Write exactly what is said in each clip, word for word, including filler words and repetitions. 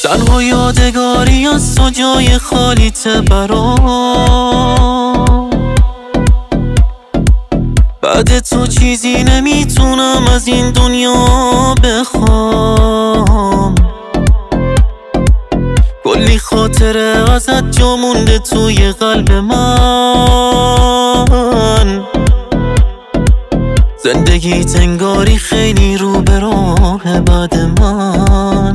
تنها یادگاری از تو جای خالیت برام. بعد تو چیزی نمیتونم از این دنیا بخوام. کلی خاطره ازت جا مونده توی قلب من. زندگی انگاری خیلی رو به راه بعد من.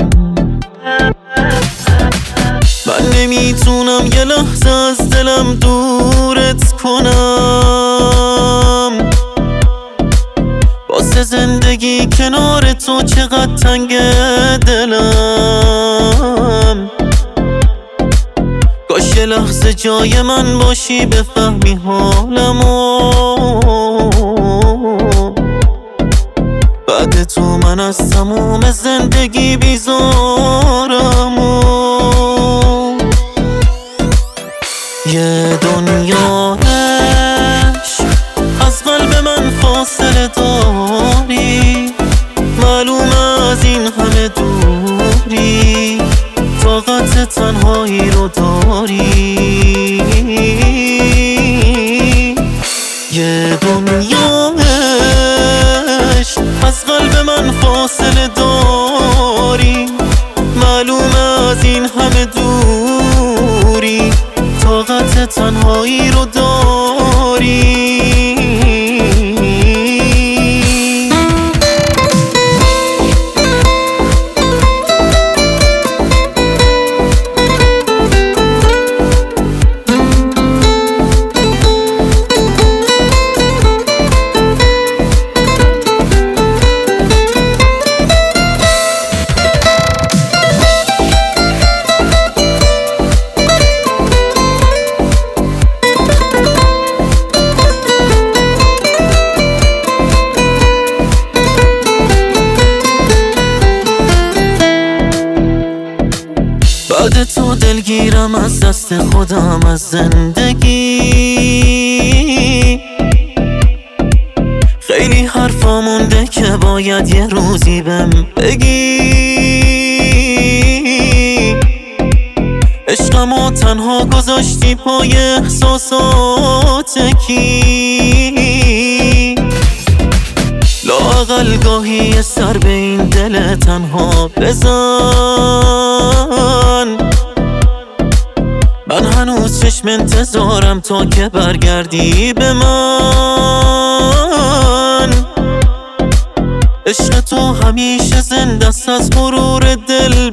من نمیتونم یه لحظه از دلم دورت کنم. واسه زندگی کنار تو چقدر تنگ دلم. کاش یه لحظه جای من باشی بفهمی حالمو. بعد تو من از تموم زندگی بیزارمو. یه دنیا عشق از قلب من فاصله داری. معلومه از این همه دوری طاقت تنهایی رو داری. یه دنیا عشق از قلب من فاصله داری. معلومه از این همه دوری طاقت تنهایی رو داری. بعد تو دلگیرم از دست خودم از زندگی. خیلی حرفا مونده که باید یه روزی بهم بگی. عشقمو تنها گذاشتی پای احساسات کی. لااقل گاهی یه سر به این دل تنها بزن. من هنوز چشم انتظارم تا که برگردی به من. عشق تو همیشه زنده است از غرور دل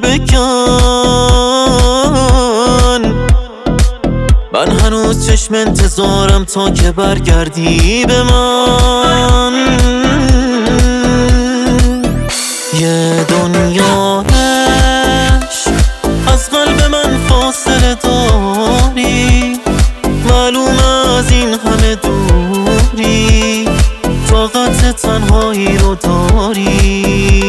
بکن. من هنوز چشم انتظارم تا که برگردی به من. یه دنیا عشق از قلب من فاصله داری. معلومه از این همه دوری طاقت تنهایی رو داری.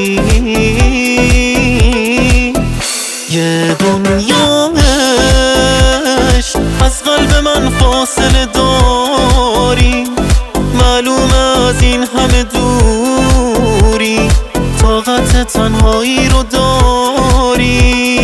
یه دنیا عشق از قلب من فاصله داری. معلومه از این همه دوری طاقت تنهایی رو داری.